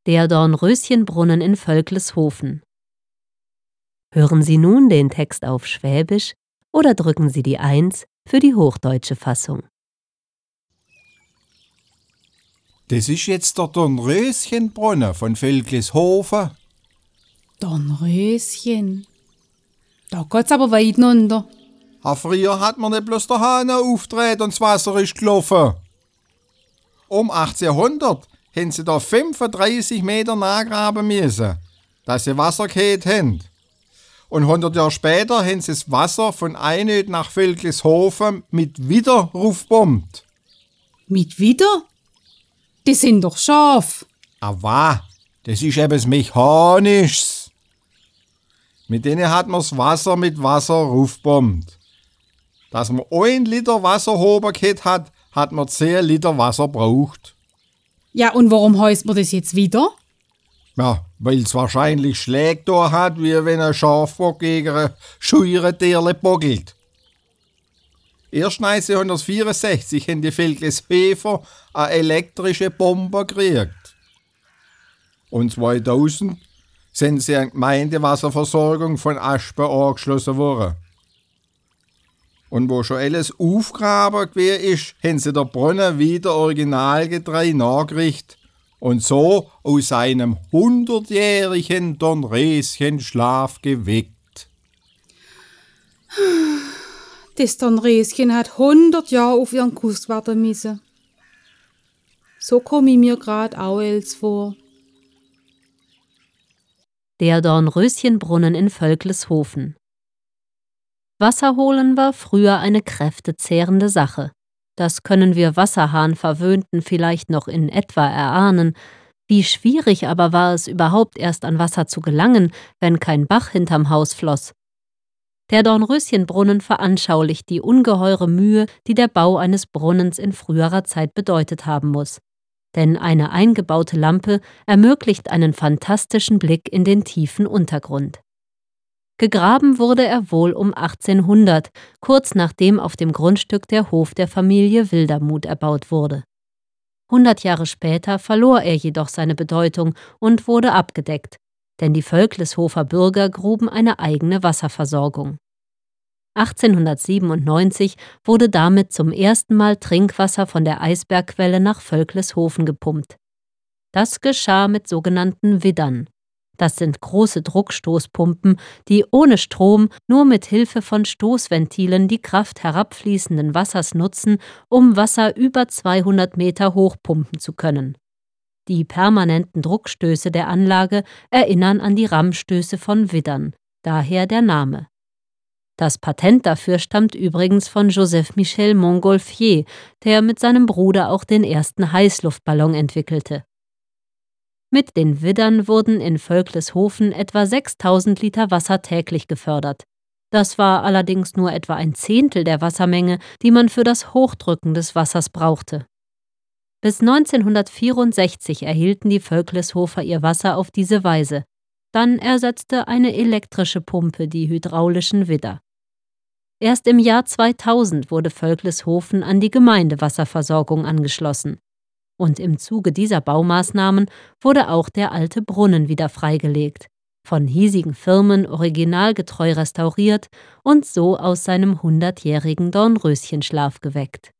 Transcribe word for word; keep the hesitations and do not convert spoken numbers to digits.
Der Dornröschenbrunnen in Völkleshofen. Hören Sie nun den Text auf Schwäbisch oder drücken Sie die eins für die hochdeutsche Fassung. Das ist jetzt der Dornröschenbrunnen von Völkleshofen. Dornröschen. Da geht's aber weit runter. Ah, früher hat man nicht bloß der Hahn aufgedreht und das Wasser ist gelaufen. Um achtzehnhundert haben sie da fünfunddreißig Meter nachgraben müssen, dass sie Wasser gehabt haben. Und hundert Jahre später haben sie das Wasser von Einöd nach Völkleshofen mit Widder raufgebombt. Mit Widder? Die sind doch scharf. Aber das ist etwas Mechanisches. Mit denen hat man das Wasser mit Wasser raufgebombt. Dass man ein Liter Wasser hoben gehabt hat, hat man zehn Liter Wasser braucht. Ja, und warum heißt man das jetzt wieder? Ja, weil es wahrscheinlich Schläge da hat, wie wenn ein Schafbock gegen ein scheure Tierle bockelt. Erst neunzehnhundertvierundsechzig haben die Völkleshofer eine elektrische Bombe gekriegt. Und zweitausend sind sie an die Gemeindewasserversorgung von Aspen angeschlossen worden. Und wo schon alles aufgegraben gewesen ist, haben sie der Brunnen wieder originalgetreu nachgerichtet und so aus seinem hundertjährigen Dornröschenschlaf geweckt. Das Dornröschen hat hundert Jahre auf ihren Kuss warten müssen. So komme ich mir grad auch als vor. Der Dornröschenbrunnen in Völkleshofen. Wasser holen war früher eine kräftezehrende Sache. Das können wir Wasserhahn-Verwöhnten vielleicht noch in etwa erahnen. Wie schwierig aber war es überhaupt erst an Wasser zu gelangen, wenn kein Bach hinterm Haus floss. Der Dornröschenbrunnen veranschaulicht die ungeheure Mühe, die der Bau eines Brunnens in früherer Zeit bedeutet haben muss. Denn eine eingebaute Lampe ermöglicht einen fantastischen Blick in den tiefen Untergrund. Gegraben wurde er wohl um achtzehnhundert, kurz nachdem auf dem Grundstück der Hof der Familie Wildermuth erbaut wurde. Hundert Jahre später verlor er jedoch seine Bedeutung und wurde abgedeckt, denn die Völkleshofer Bürger gruben eine eigene Wasserversorgung. achtzehnhundertsiebenundneunzig wurde damit zum ersten Mal Trinkwasser von der Eisbergquelle nach Völkleshofen gepumpt. Das geschah mit sogenannten Widdern. Das sind große Druckstoßpumpen, die ohne Strom nur mit Hilfe von Stoßventilen die Kraft herabfließenden Wassers nutzen, um Wasser über zweihundert Meter hoch pumpen zu können. Die permanenten Druckstöße der Anlage erinnern an die Rammstöße von Widdern, daher der Name. Das Patent dafür stammt übrigens von Joseph Michel Montgolfier, der mit seinem Bruder auch den ersten Heißluftballon entwickelte. Mit den Widdern wurden in Völkleshofen etwa sechstausend Liter Wasser täglich gefördert. Das war allerdings nur etwa ein Zehntel der Wassermenge, die man für das Hochdrücken des Wassers brauchte. Bis neunzehnhundertvierundsechzig erhielten die Völkleshofer ihr Wasser auf diese Weise. Dann ersetzte eine elektrische Pumpe die hydraulischen Widder. Erst im Jahr zweitausend wurde Völkleshofen an die Gemeindewasserversorgung angeschlossen. Und im Zuge dieser Baumaßnahmen wurde auch der alte Brunnen wieder freigelegt, von hiesigen Firmen originalgetreu restauriert und so aus seinem hundertjährigen Dornröschenschlaf geweckt.